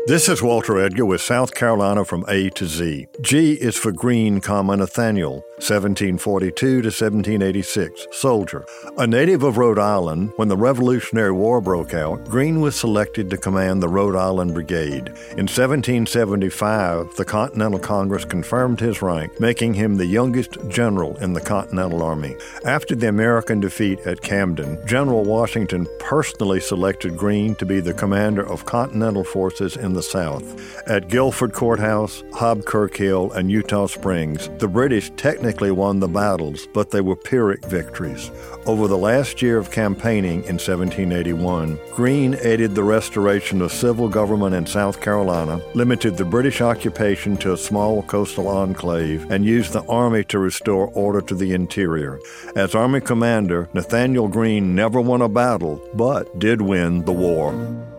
This is Walter Edgar with South Carolina from A to Z. G is for Greene, Nathaniel, 1742 to 1786, soldier. A native of Rhode Island, when the Revolutionary War broke out, Greene was selected to command the Rhode Island Brigade. In 1775, the Continental Congress confirmed his rank, making him the youngest general in the Continental Army. After the American defeat at Camden, General Washington personally selected Greene to be the commander of Continental forces in the South. At Guilford Courthouse, Hobkirk Hill, and Eutaw Springs, the British technically won the battles, but they were Pyrrhic victories. Over the last year of campaigning in 1781, Greene aided the restoration of civil government in South Carolina, limited the British occupation to a small coastal enclave, and used the Army to restore order to the interior. As Army commander, Nathaniel Greene never won a battle, but did win the war.